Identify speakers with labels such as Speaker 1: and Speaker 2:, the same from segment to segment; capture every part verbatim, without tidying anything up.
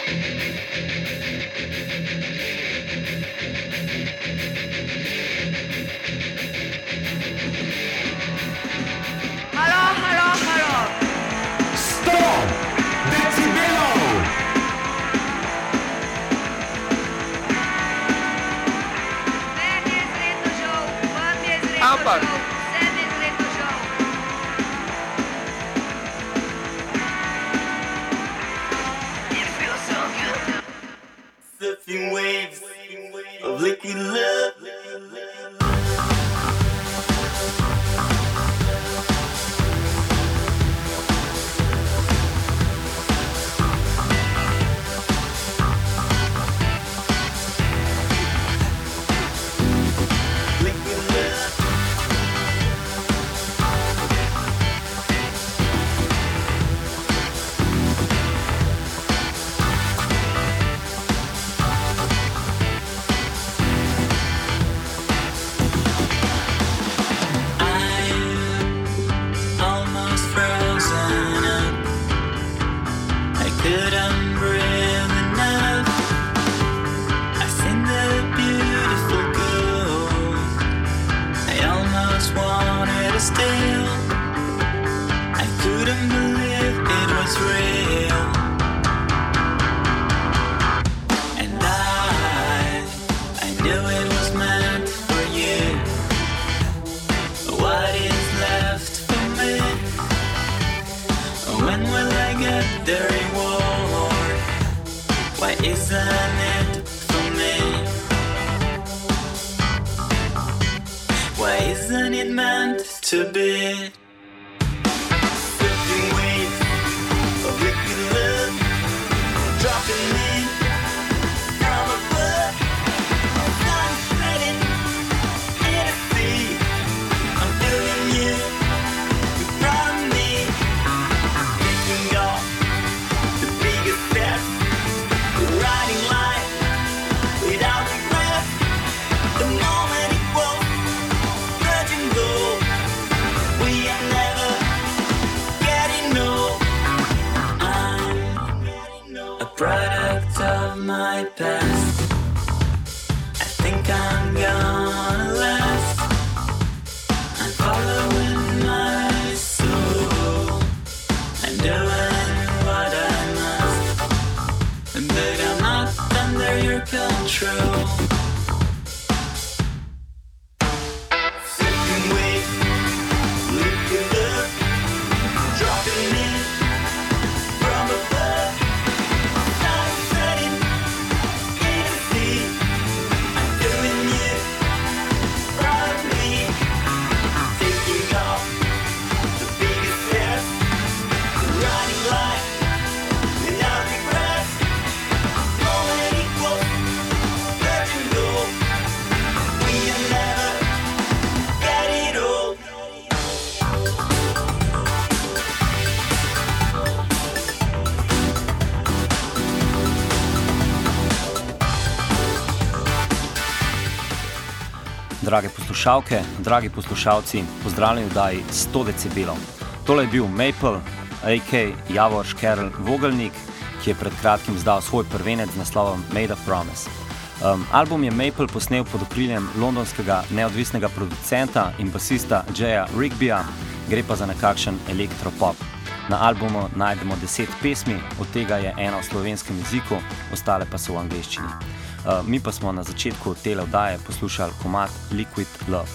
Speaker 1: Drage poslušalke, dragi poslušalci, pozdravljeni v oddaji sto decibelov. Tole je bil Maple, a ká Javor Škerl Vogelnik, ki je pred kratkim izdal svoj prvenec z naslovom Made a Promise. Um, album je Maple posnel pod okriljem londonskega neodvisnega producenta in basista Jaya Rigbyja, gre pa za nekakšen elektropop. Na albumu najdemo deset pesmi, od tega je ena v slovenskem jeziku, ostale pa so v angleščini. Uh, mi pa smo na začetku tele oddaje poslušali komad Liquid Love.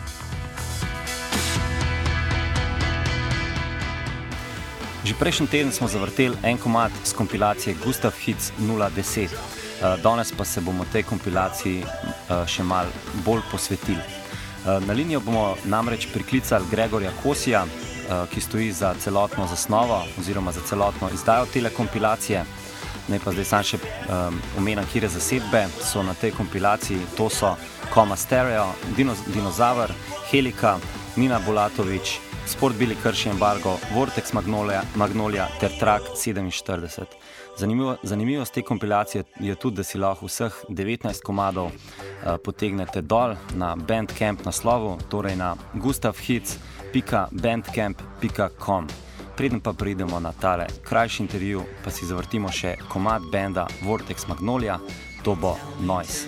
Speaker 1: Že prejšnji teden smo zavrteli en komad z kompilacije Gustav Hits nula deset. Uh, danes pa se bomo tej kompilaciji uh, še mal bolj posvetili. Uh, na linijo bomo namreč priklicali Gregorja Kosija, uh, ki stoji za celotno zasnovo oziroma za celotno izdajo tele kompilacije. Ne pa zdaj sam še um, omenjam, kire zasedbe so na tej kompilaciji. To so Koma Stereo, Dino, Dinozaver, Helika, Nina Bulatović, Sport Bili Krši Embargo, Vortex Magnolia, Magnolia ter Track sedeminštirideset. Zanimivo, zanimivost te kompilacije je tudi, da si lahko vseh devetnajst komadov uh, potegnete dol na Bandcamp naslovu, torej na gustavhits pika bandcamp pika com. preden pa pridemo na tale krajši intervju, pa si zavrtimo še komad benda Vortex Magnolia, to bo Noise.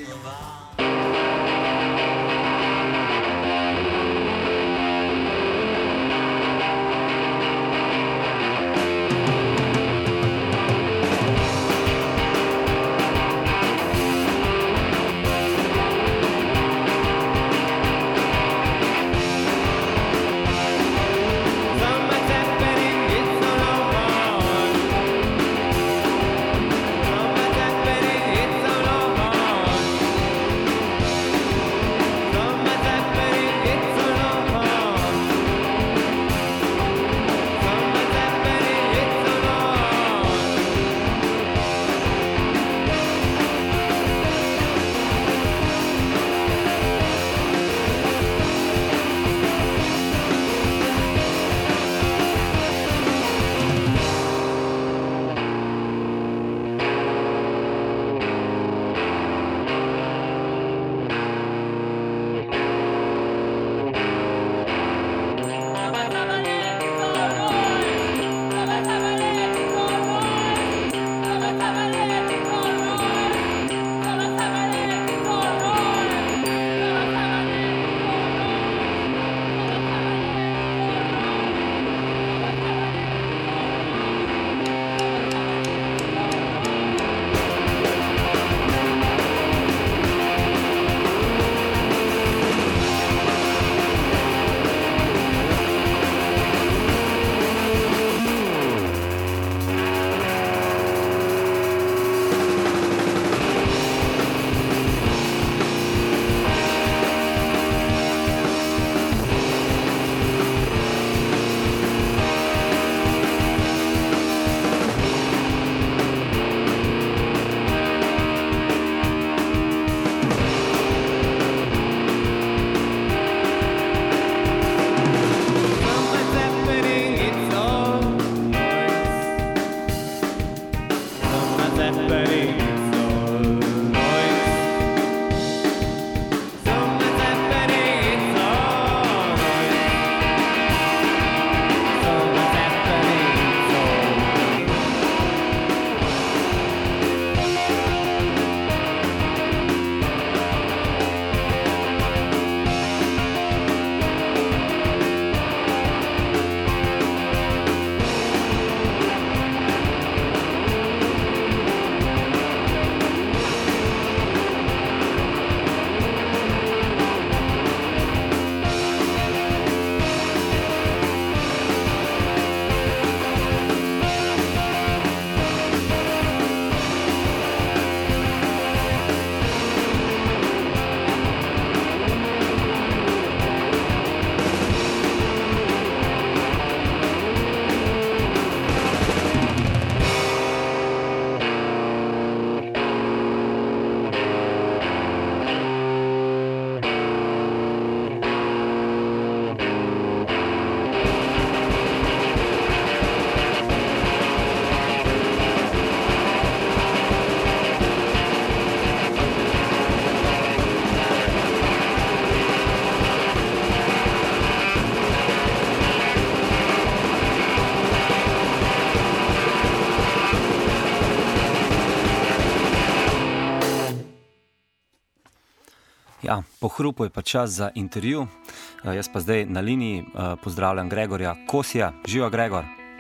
Speaker 1: Ja, po hrupu je pa čas za intervju. Uh, jaz pa zdaj na liniji uh, pozdravljam Gregorja Kosija. Živa, Gregor.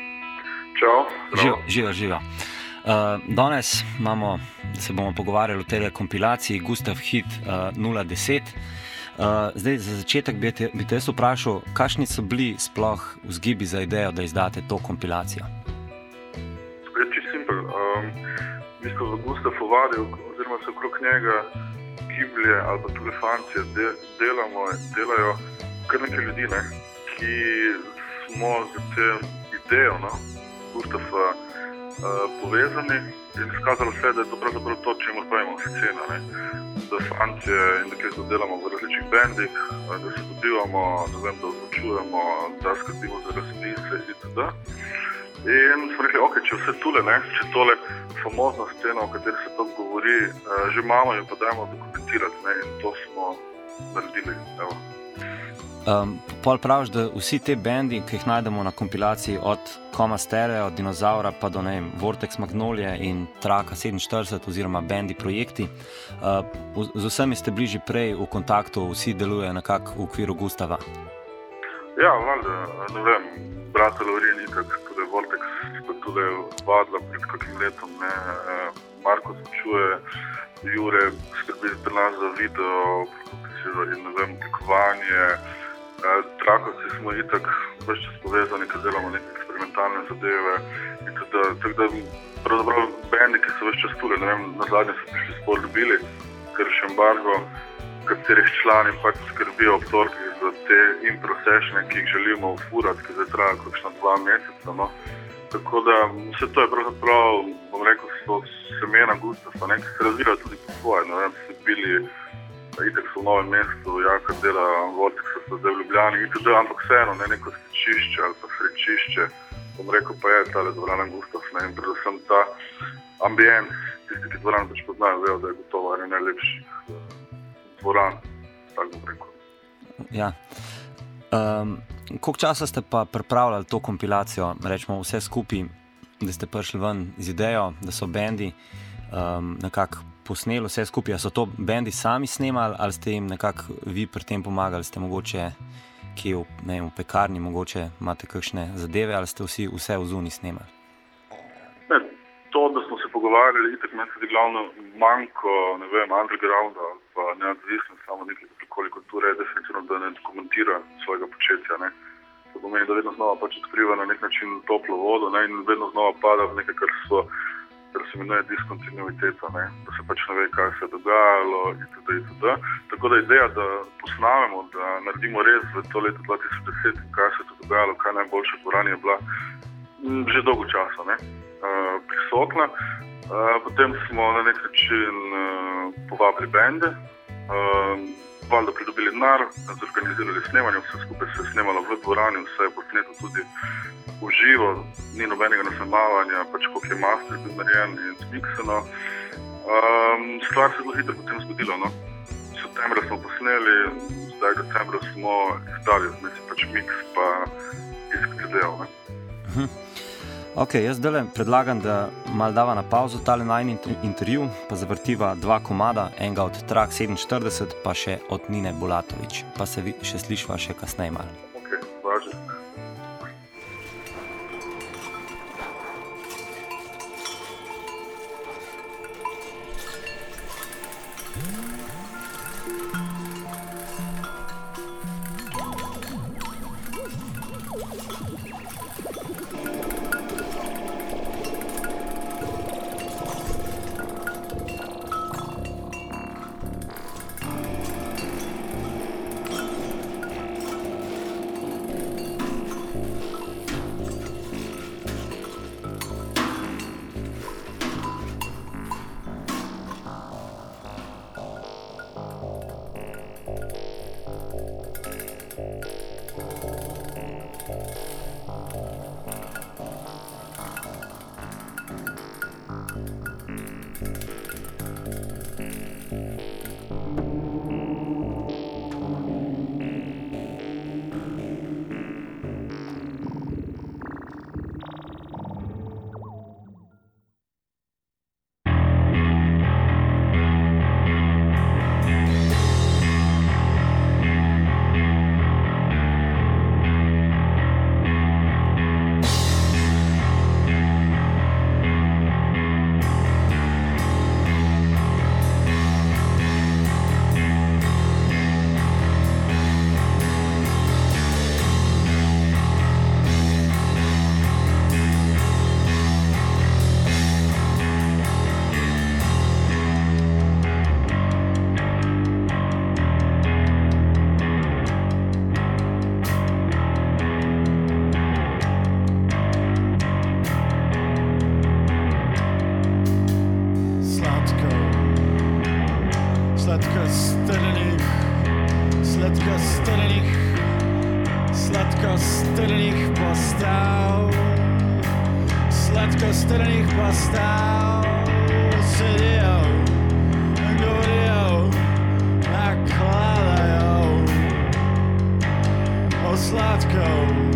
Speaker 2: Čau.
Speaker 1: Živa, živa. živa. Uh, danes imamo, se bomo pogovarjali o tej kompilaciji Gustav Hit uh, nula deset. Uh, zdaj, za začetek bi te, bi te jaz vprašal, kakšni so bili sploh vzgibi za idejo, da izdate to kompilacijo?
Speaker 2: Je čisto simpel. Um, mi smo v Gustavu vadil, oziroma se okrog njega giblje ali pa tudi fancije de, delamo, delajo kar nekaj ljudi, ne, ki smo z tem idejo, no, Gustava uh, povezani in skazalo se, da je to pravzaprav to, čemu pravimo scena, ne, da fancije in da kaj delamo v različnih bendih, da se dobivamo, da vem, da odločujemo, da skrbimo za razpise itd. In smo rekli, ok, če vse tule, ne, če tole famozna scena, o kateri se to govori, eh, že imamo in pa dajmo dokumentirati, ne, in to smo naredili, evo.
Speaker 1: Um, pol praviš, da vsi te bendi, ki jih najdemo na kompilaciji od Coma Stereo, od Dinozaura pa do ne vem, Vortex Magnolia in Traka sedeminštirideset oziroma bendi projekti, uh, z vsemi ste bili že prej v kontaktu, vsi delujejo nekako v okviru Gustava?
Speaker 2: Ja, valjda, ne vem, brata Lorin itak, tudi Vortex, pa tudi vadla pred kakim letom, ne, Marko Zvučuje, Jure skrbi pri nas za video, in ne vem, klikovanje, Trakovci smo itak več čas povezani, ker delamo neke eksperimentalne zadeve in tudi, tako da pravzaprav bendi, ki so več čas tule, ne vem, na zadnje so prišli spor ljubili, ker še embargo, katerih člani pač skrbijo ob torkih za te impro sessione, ki jih želimo ufurati, ki zdaj traja kakšna dva meseca, no. Tako da vse to je pravzaprav, bom rekel, so semena Gustava, ne, ki se razvirajo tudi po svoje, ne vem, so bili itak so v Novem mestu, Jaka dela Vortexa so zdaj v Ljubljani in tudi, ampak vseeno, ne, neko srečišče ali pa srečišče, bom rekel, pa je tale dvorana Gustav, ne, in predvsem ta ambient, tisti, ki dvorano pač poznajo, vejo, da je gotovo eden najlepših dvoran, tako bom rekel.
Speaker 1: Ja. Um, koliko časa ste pa pripravljali to kompilacijo, rečemo vse skupaj, da ste prišli ven z idejo, da so bendi um, nekako posneli vse skupaj, a so to bendi sami snemali ali ste jim nekako vi pri tem pomagali, ste mogoče kje v, ne vem, v pekarni, mogoče imate kakšne zadeve ali ste vsi vse v zuni snemali?
Speaker 2: Ne, to, da smo se pogovarjali, itak meni tudi glavno manjko, ne vem, undergrounda ali pa neodvisno, samo nekaj takoli kulture je definitivno, da ne dokumentira svojega početja, ne. To pomeni, da vedno znova pač odkriva na nek način toplo vodo, ne, in vedno znova pada v nekaj, kar so kar se imenuje diskontinuiteta, ne, da se pač ne ve, kaj se je dogajalo itd. itd. Tako da ideja, da posnamemo, da naredimo res v to leto dva tisoč deset, kaj se je dogajalo, kaj najboljša dvorana je bila že dolgo časa, ne, uh, prisotna. Uh, potem smo na nek način uh, povabili bende, uh, valjda pridobili denar, zorganizirali snemanje, vse skupaj se je snemalo v dvorani, vse je posneto tudi v živo, ni nobenega nasnemavanja, pač koliko je master bil narejen in zmiksano. Um, stvar se je zelo hitro potem zgodila, no. Septembra smo posneli, zdaj v decembru smo izdali, mislim, pač miks pa disk C D-ov, ne.
Speaker 1: Mhm. Ok, jaz zdaj predlagam, da malo dava na pauzo tale najin intervju, pa zavrtiva dva komada, enega od Trak sedeminštirideset, pa še od Nine Bulatović, pa se vi še slišva še kasneje malo.
Speaker 2: Ok, važi.
Speaker 3: sladkostrnih postav, sladkostrnih postav, sedijo, govorijo, nakladajo, sladko.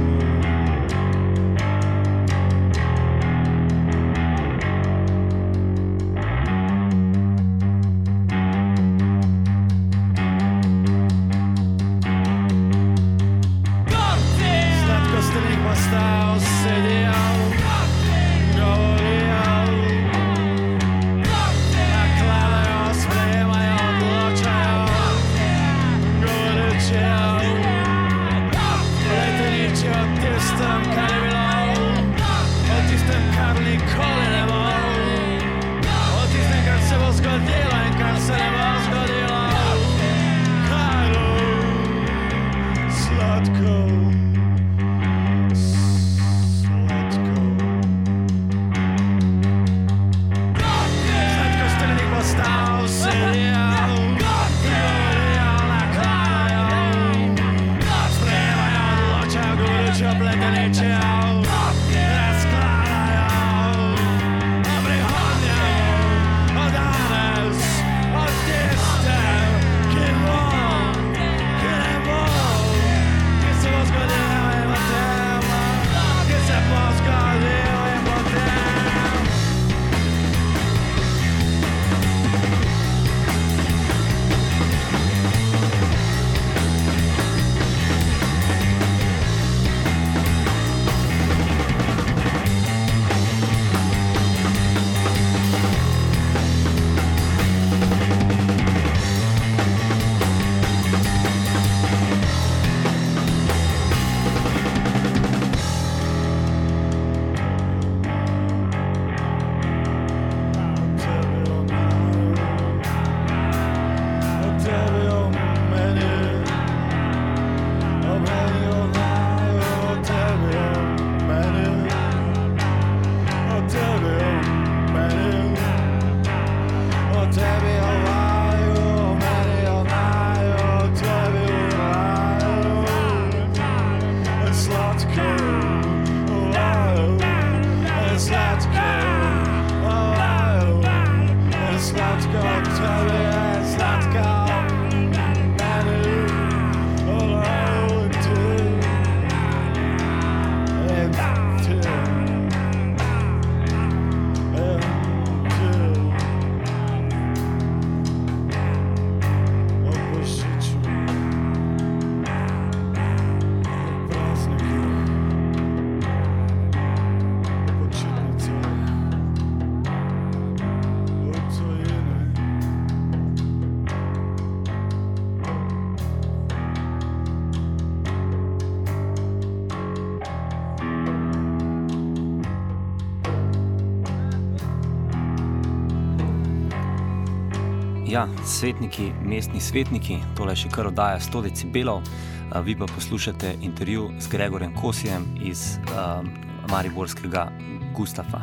Speaker 1: Ja, svetniki, mestni svetniki, tole še kar oddaja sto decibelov, vi pa poslušate intervju z Gregorjem Kosijem iz um, mariborskega Gustafa.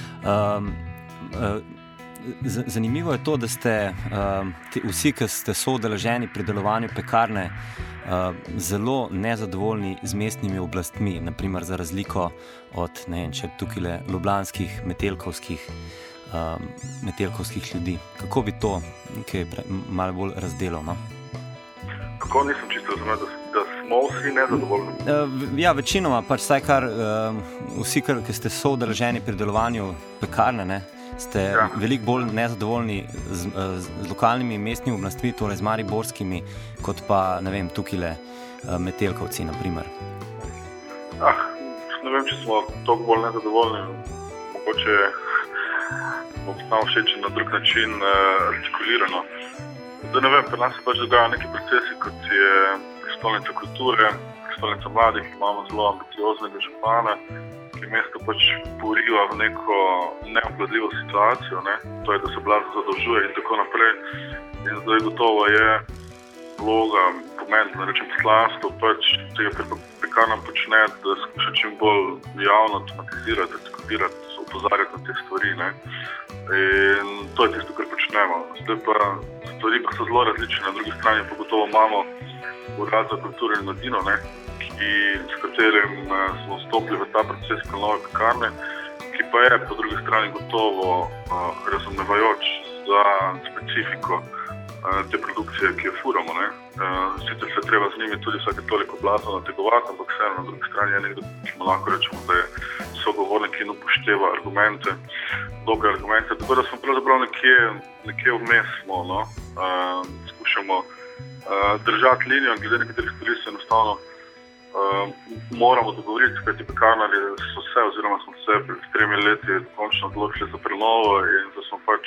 Speaker 1: Um, uh, z- zanimivo je to, da ste um, te, vsi, ki ste soudeleženi pri delovanju pekarne, uh, zelo nezadovoljni z mestnimi oblastmi, naprimer za razliko od, ne vem, če tukaj ljubljanskih, metelkovskih Um, metelkovskih ljudi. Kako bi to nekaj pre, malo bolj razdelal? No?
Speaker 2: Kako nisem čisto razumel, da, da smo vsi nezadovoljni?
Speaker 1: Uh, ja, večinoma, pač saj kar um, vsi, kar, ki ste soudeleženi pri delovanju pekarne, ne, ste ja. veliko bolj nezadovoljni z, z, z lokalnimi mestnimi oblastmi, torej z mariborskimi, kot pa, ne vem, tukajle uh, metelkovci, na primer.
Speaker 2: Ah, ne vem, če smo toliko bolj nezadovoljni. Mogoče bom znal všeč na drug način uh, artikulirano. Da ne vem, pri nas se pač dogajajo neki procesi, kot je prestolnica kulture, prestolnica mladih, imamo zelo ambicioznega župana, ki mesto pač poriva v neko neobvladljivo situacijo, ne? To je, da se oblast zadolžuje in tako naprej. In zdaj gotovo je vloga, pomen, da rečem poslanstvo, pač tega, kar pekarna počne, da skuša čim bolj javno tematizirati, artikulirati, opozarjati na te stvari, ne. In to je tisto, kar počnemo. Zdaj pa stvari pa so zelo različne. Na drugi strani pa gotovo imamo Urad za kulturo in mladino, ne, ki, s katerim smo vstopili v ta proces prenove pekarne, ki pa je po drugi strani gotovo uh, razumevajoč za specifiko te produkcije, ki jo furamo. Ne? Sicer se treba z njimi tudi vsake toliko blato nategovati, ampak vseeno na drugi strani je nekdo, ki mu lahko rečemo, da je sogovornik in upošteva argumente, dobre argumente. Tako da smo pravzaprav nekje, nekje vmes smo, no? uh, skušamo uh, držati linijo, glede nekaterih stvari se enostavno uh, moramo dogovoriti, kajti pekarnarji so se, oziroma smo se pred tremi leti končno odločili za prenovo in da smo pač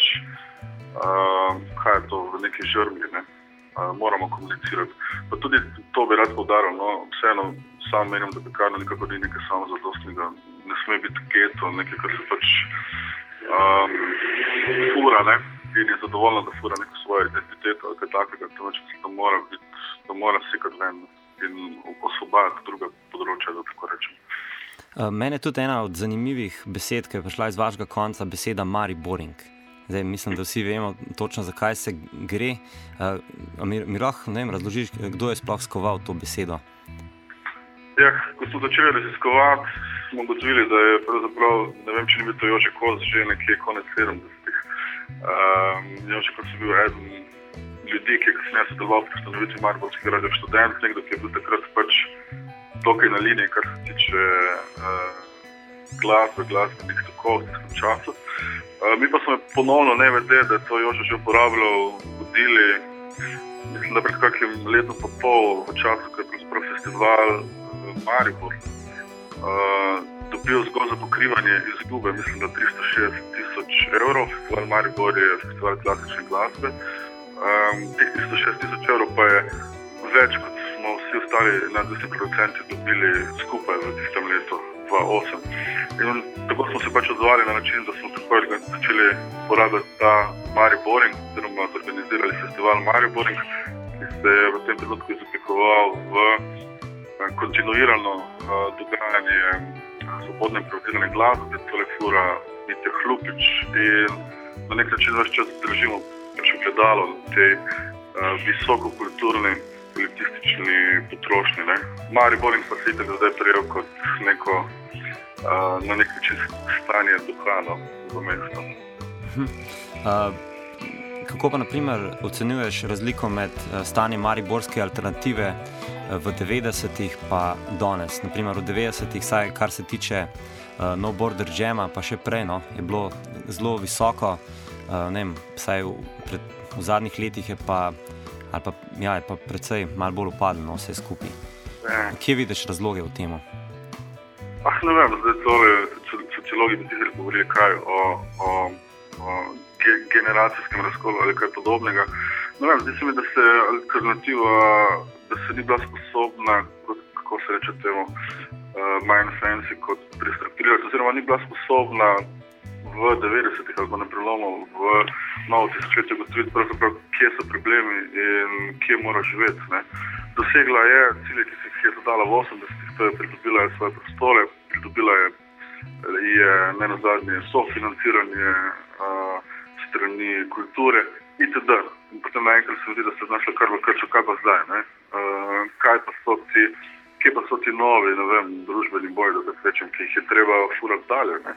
Speaker 2: Uh, kaj je to v neki žrmli, ne? Uh, moramo komunicirati. Pa tudi to bi rad poudaril, no, vseeno sam menim, da pekarna nikako ni nekaj samozadostnega, ne sme biti geto, nekaj, kar se pač um, fura, ne, in je zadovoljno, da fura neko svojo identiteto, ali kaj takega, temveč da mora biti, da mora sekati ven in osvobajati druga področja, da tako rečem.
Speaker 1: Uh, mene je tudi ena od zanimivih besed, ki je prišla iz vašega konca, beseda mariboring. Zdaj, mislim, da vsi vemo točno, zakaj se gre. Uh, mi, mi lahko, ne vem, razložiš, kdo je sploh skoval to besedo?
Speaker 2: Ja, ko smo začeli raziskovati, smo ugotovili, da je pravzaprav, ne vem, če ni bil to Jože Kos, že nekje konec sedemdesetih. Um, Jože Kos je bil eden ljudi, ki je kasneje sodeloval pri ustanovitvi Mariborskega radia Študent, nekdo, ki je bil takrat pač dokaj na liniji, kar se tiče uh, glasbe, glasbenih tokov v tistem času. Uh, mi pa smo ponovno ne vede, da je to Jože že uporabljal, vodili, mislim, da pred kakšnim letom pa pol v času, ko je pravzaprav festival Maribor uh, dobil zgolj za pokrivanje izgube, mislim, da tristo šestdeset tisoč evrov. Festival Maribor je festival klasične glasbe. Um, teh tristo šestdeset tisoč evrov pa je več, kot smo vsi ostali neodvisni producenti dobili skupaj v tistem letu dva tisoč osem. In tako smo se pač odzvali na način, da smo takoj začeli porabljati ta Mariboring, oziroma organizirali festival Mariboring, ki se je v tem trenutku izoblikoval v kontinuirano uh, dogajanje svobodne improvizacije glasbe, tole fura Mitja Hlupič, in na nek način ves čas držimo pač v gledalo tej uh, visokokulturni elitistični potrošnji. Ne? Mariboring pa se je zdaj prijel kot neko uh, na nek način stanje duha v mestu.
Speaker 1: Uh, kako pa na primer ocenjuješ razliko med stanjem mariborske alternative v devetdesetih pa danes? Na primer v devetdesetih, saj kar se tiče uh, No Border Jama, pa še prej, no, je bilo zelo visoko, uh, ne vem, saj v, pred, v zadnjih letih je pa ali pa, ja, je pa precej malo bolj upadlo vse skupaj. Kje vidiš razloge v temu?
Speaker 2: Ah, ne vem, zdaj tole sociologi bi sicer govorili kaj o, o, o ge, generacijskem razkolu ali kaj podobnega. Ne vem, zdi se mi, da se alternativa, da se ni bila sposobna, kot, kako se reče temu, uh, manj fancy, kot prestrukturirati, oziroma ni bila sposobna v devetdesetih ali pa na prelomu v novo tisočletje ugotoviti pravzaprav, kje so problemi in kje mora živeti. Ne. Dosegla je cilje, ki si jih je zadala v osemdesetih, to je pridobila je svoje prostore, pridobila je, je ne nazadnje sofinanciranje uh, strani kulture itd. In potem naenkrat se vidi, da se znašla kar v krču, kaj pa zdaj, ne? Uh, kaj pa so ti, kje pa so ti novi, ne vem, družbeni boji, da tako rečem, ki jih je treba furati dalje, ne?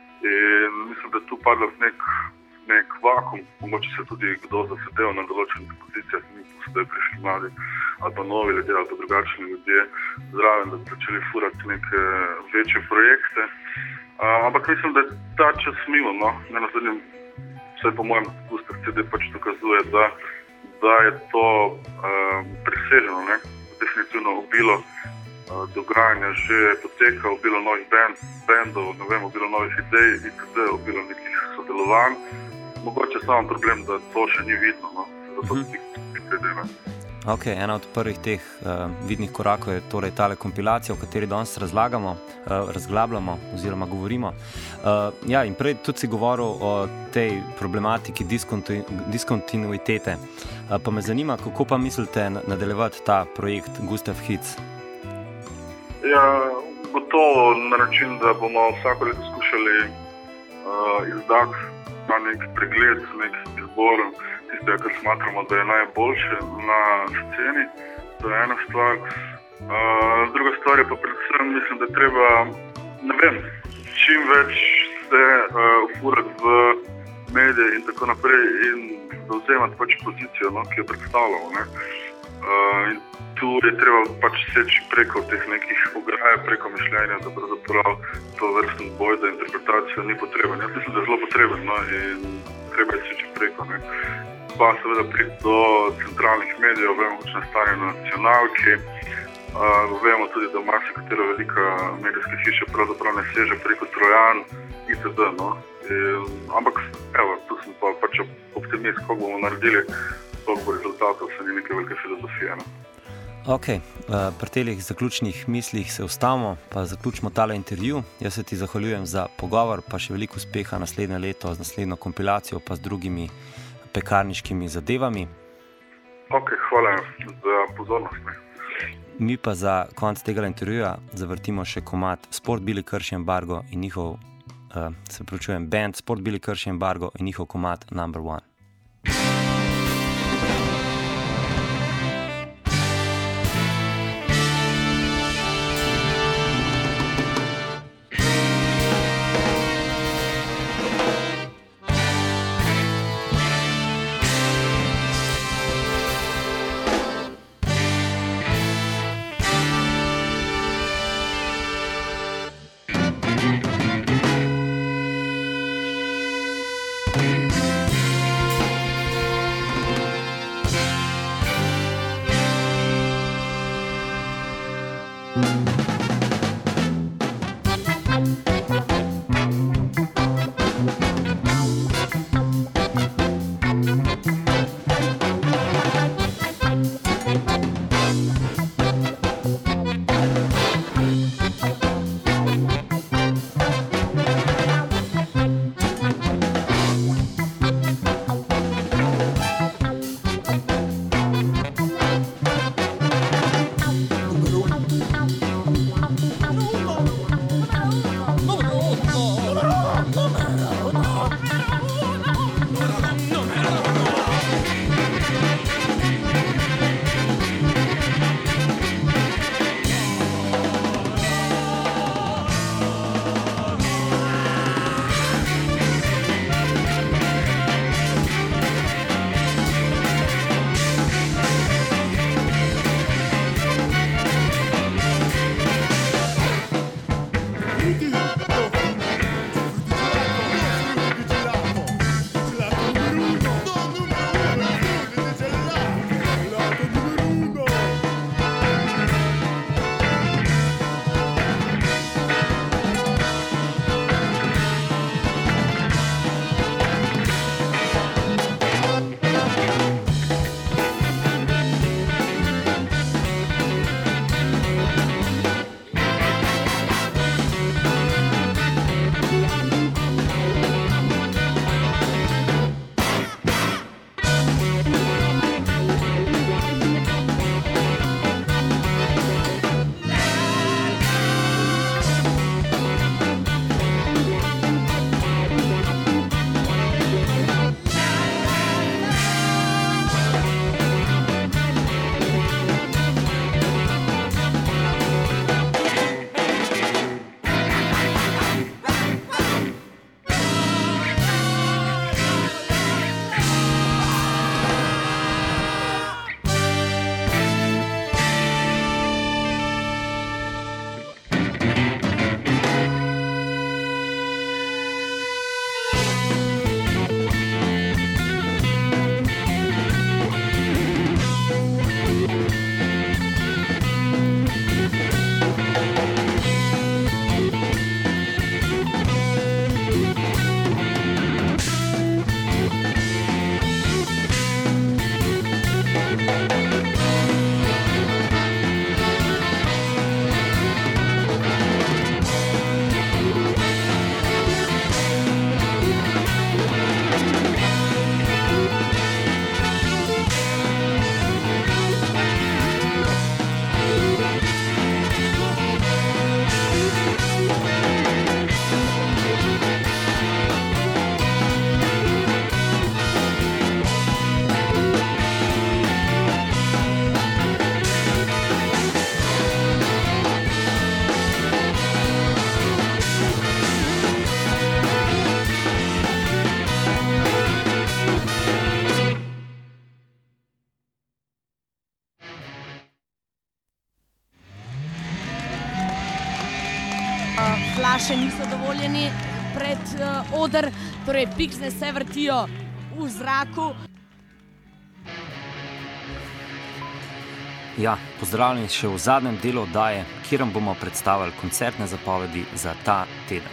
Speaker 2: In mislim, da je tu padla v nek, nek vakum, mogoče se tudi kdo zasedel na določenih pozicijah, ni posebej prišli mladi ali pa novi ljudje ali pa drugačni ljudje zraven, da bi začeli furati neke večje projekte. Uh, ampak mislim, da je ta čas mimo, no, ne nazadnjem, vsaj po mojem Gustav C D pač dokazuje, da, da je to uh, preseženo, ne, definitivno obilo uh, dogajanja že poteka, obilo novih band, bandov, ne vem, obilo novih idej itd., obilo nekih sodelovanj. Mogoče samo problem, da to še ni vidno, no, zato mm-hmm. se nekaj dela.
Speaker 1: Ok, ena od prvih teh uh, vidnih korakov je torej tale kompilacija, o kateri danes razlagamo, uh, razglabljamo oziroma govorimo. Uh, ja, in prej tudi si govoril o tej problematiki diskontu, diskontinuitete. Uh, pa me zanima, kako pa mislite nadaljevati ta projekt Gustav Hits?
Speaker 2: Ja, gotovo na način, da bomo vsako leto skušali uh, izdati na nek pregled, nek izbor tistega, kar smatramo, da je najboljše na sceni. To je ena stvar. Uh, druga stvar je pa predvsem, mislim, da treba, ne vem, čim več se uh, ufurati v medije in tako naprej in zauzemati pač pozicijo, no, ki jo predstavljamo. Ne. Uh, in tu je treba pač seči preko teh nekih ograje, preko mišljenja, da pravzaprav to vrstni boj za interpretacijo ni potreben. Jaz mislim, da je zelo potreben, no, in treba je seči preko. Ne. Pa seveda priti do centralnih medijev, vemo, kako nastane na nacionalki, uh, vemo tudi, da marsikatera velika medijska hiša pravzaprav ne seže preko Trojan itd. No. In, ampak, evo, tu sem pa pač optimist, kako bomo naredili, koliko bo rezultatov, se ni neke velike filozofije. No.
Speaker 1: Ok, pri telih zaključnih mislih se ustavimo, pa zaključimo tale intervju. Jaz se ti zahvaljujem za pogovor, pa še veliko uspeha naslednje leto z naslednjo kompilacijo, pa z drugimi pekarniškimi zadevami.
Speaker 2: Ok, hvala za pozornost. Ne.
Speaker 1: Mi pa za konc tega intervjuja zavrtimo še komad Sport Bili krši embargo in njihov, uh, se pravičujem, band Sport Bili krši embargo in njihov komad Number One.
Speaker 4: postavljeni pred uh, oder, torej biksne se vrtijo v zraku.
Speaker 1: Ja, pozdravljeni še v zadnjem delu oddaje, kjer vam bomo predstavili koncertne zapovedi za ta teden.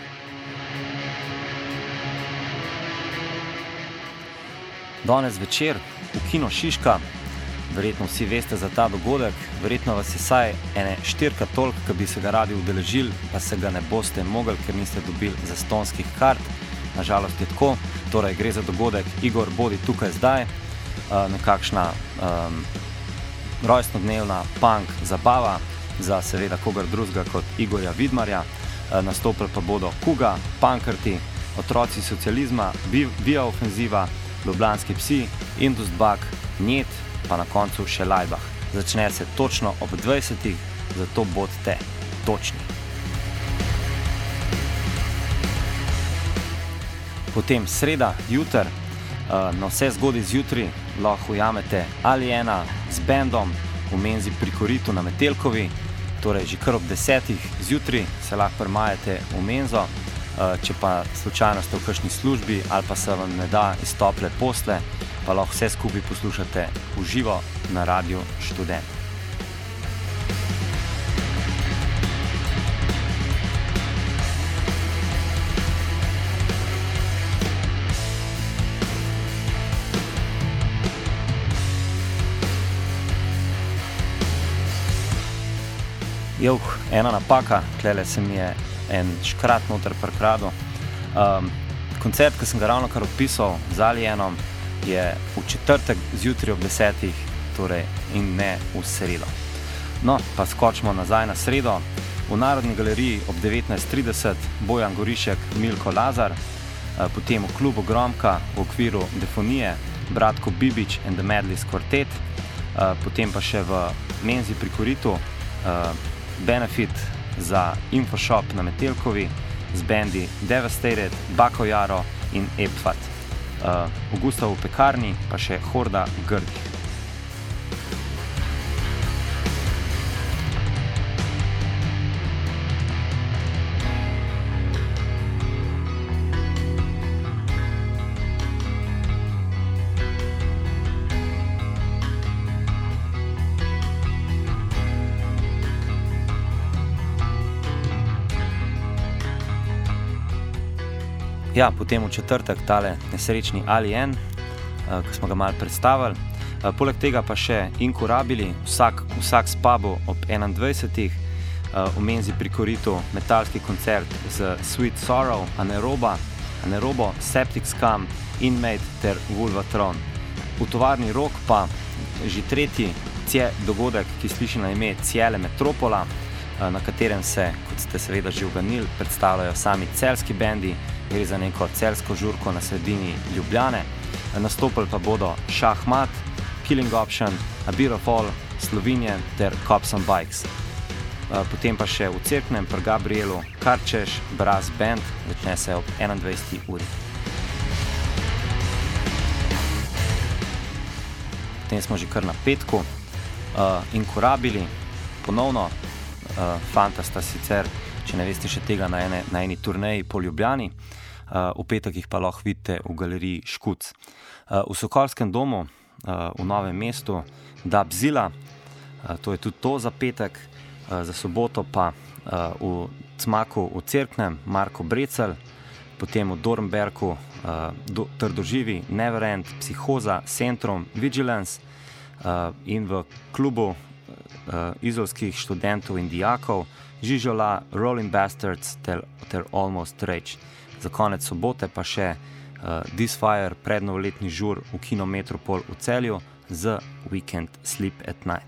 Speaker 1: Danes večer v Kino Šiška, verjetno vsi veste za ta dogodek, verjetno vas je saj ene štirka toliko, ki bi se ga radi udeležili, pa se ga ne boste mogli, ker niste dobili zastonskih kart. Nažalost je tako, torej gre za dogodek Igor bodi tukaj zdaj, nekakšna um, rojstnodnevna punk zabava za seveda kogar drugega kot Igorja Vidmarja. Nastopili pa bodo Kuga, Pankrti, Otroci socializma, Via ofenziva, Ljubljanski psi, Indus Bak, Njet, pa na koncu še Lajbah. Začne se točno ob dvajsetih, zato bodite točni. Potem sreda, juter, na vse zgodi zjutri lahko ujamete Aliena z bendom v menzi pri Koritu na Metelkovi, torej že kar ob desetih zjutri se lahko premajate v menzo. Če pa slučajno ste v kakšni službi ali pa se vam ne da iz tople posle, pa lahko vse skupaj poslušate v živo na Radiu Študent. Joh, ena napaka, tlele se mi je en škrat noter prkrado. Um, koncert, ki sem ga ravno kar opisal z Alienom, je v četrtek zjutraj ob desetih, torej in ne v sredo. No, pa skočimo nazaj na sredo. V Narodni galeriji ob devetnajst trideset Bojan Gorišek, Milko Lazar, uh, potem v klubu Gromka v okviru Defonije Bratko Bibič and the Medleys Quartet, uh, potem pa še v menzi pri Koritu uh, benefit za Infoshop na Metelkovi z bendi Devastated, Bako Jaro in Epfat. Uh, v Gustavu pekarni pa še Horda Grdi. Ja, potem v četrtek tale nesrečni Alien, uh, ki smo ga malo predstavili. Uh, poleg tega pa še Inkurabili, vsak, vsak s pubu ob enaindvajsetih, uh, v menzi pri Koritu metalski koncert z Sweet Sorrow, Aneroba, Anerobo, Septic Scum, Inmate ter Vulvatron. V tovarni Rok pa že tretji cie dogodek, ki sliši na ime Ciele Metropola, uh, na katerem se, kot ste seveda že uganili, predstavljajo sami celjski bendi. Gre za neko celjsko žurko na sredini Ljubljane. Nastopili pa bodo Šahmat, Killing Option, A Beer of All, Slovenian ter Cops on Bikes. Potem pa še v Cerknem pri Gabrielu Karčeš Brass Band, začne se ob enaindvajseti uri. Potem smo že kar na petku. Uh, Inkurabili, ponovno, uh, fanta sta sicer, če ne veste še tega, na, ene, na eni turneji po Ljubljani. Uh, v petek jih pa lahko vidite v galeriji Škuc. Uh, v Sokolskem domu uh, v Novem mestu Dabzila, uh, to je tudi to za petek, uh, za soboto pa uh, v Cmaku v Cerknem Marko Brecelj, potem v Dornberku uh, do, Trdoživi, Neverend, Psihoza, Centrum, Vigilance uh, in v klubu uh, izolskih študentov in dijakov Žižola, Rolling Bastards ter, ter Almost Rage. Za konec sobote pa še uh, This Fire, prednovoletni žur v Kino Metropol v Celju z Weekend Sleep at Night.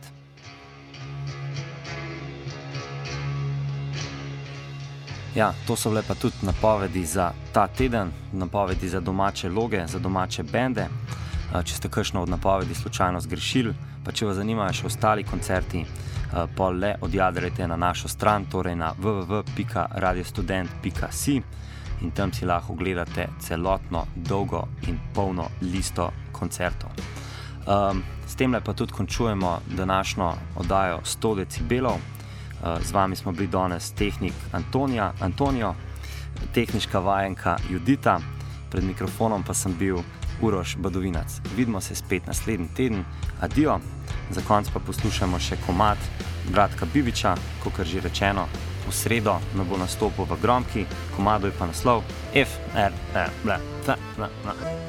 Speaker 1: Ja, to so bile pa tudi napovedi za ta teden, napovedi za domače loge, za domače bende. Uh, če ste kakšno od napovedi slučajno zgrešili, pa če vas zanimajo še ostali koncerti, uh, pa le odjadrajte na našo stran, torej na w w w pika radiostudent pika si. In tam si lahko gledate celotno, dolgo in polno listo koncertov. Um, s tem pa tudi končujemo današnjo oddajo sto decibelov. Uh, z vami smo bili danes tehnik Antonija, Antonijo. tehniška vajenka Judita, pred mikrofonom pa sem bil Uroš Badovinac. Vidimo se spet naslednji teden. Adijo. Za konec pa poslušamo še komad Bratka Bibiča, kakor že rečeno, v sredo ne bo nastopil v Gromki, komadu je pa naslov F R R B T N N.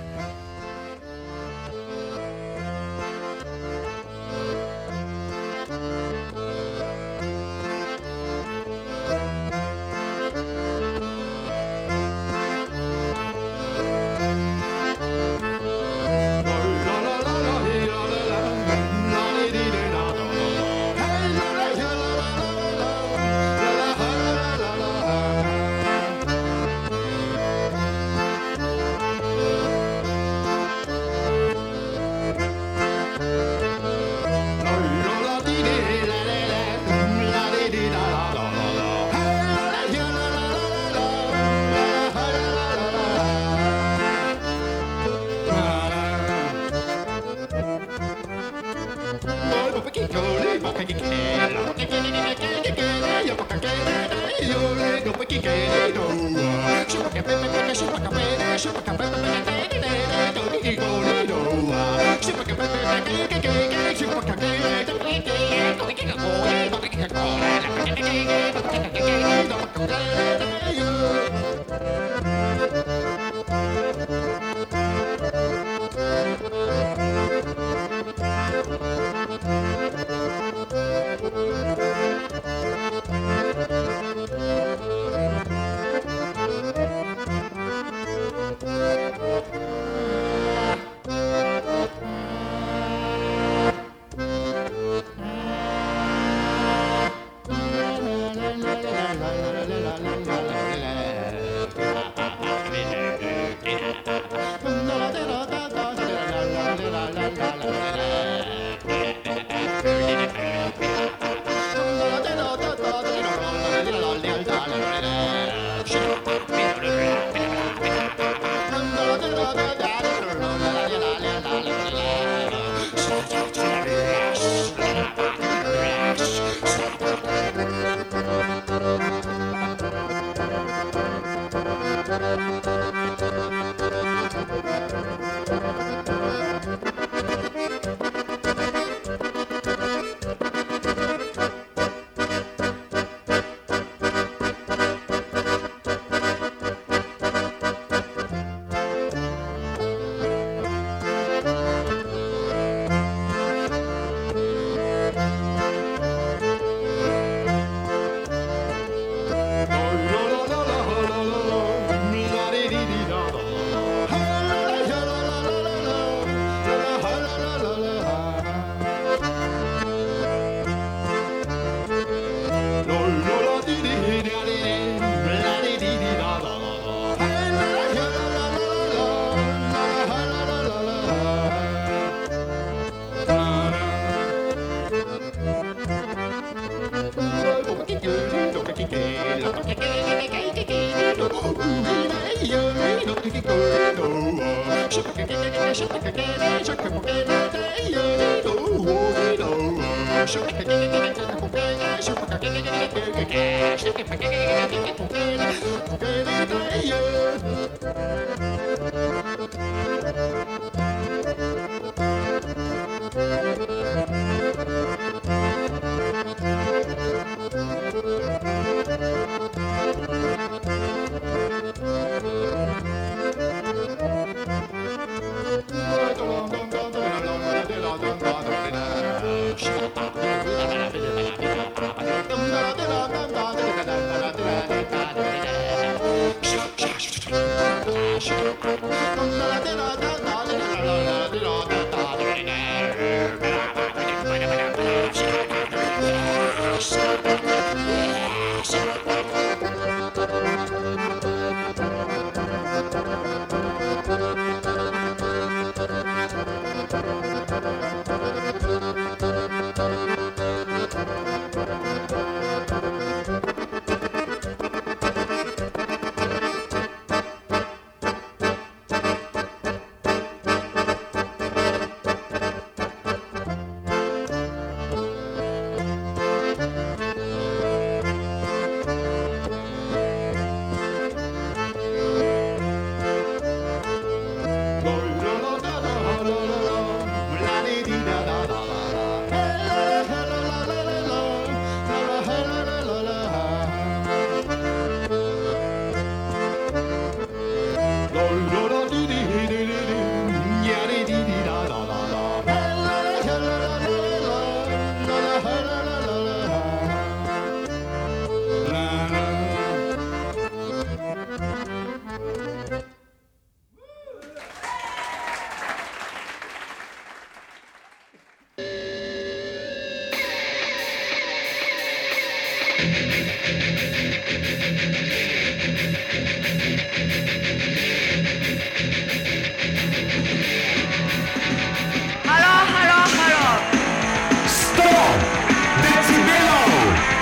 Speaker 5: Halo, halo, halo.
Speaker 6: sto decibelov.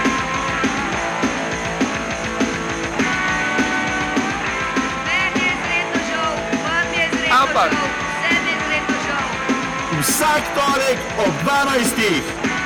Speaker 5: Meni je izredno žal, vam je izredno
Speaker 7: Ampak-
Speaker 5: žal, vsem je izredno žal.
Speaker 6: Vsak torek ob dvanajstih.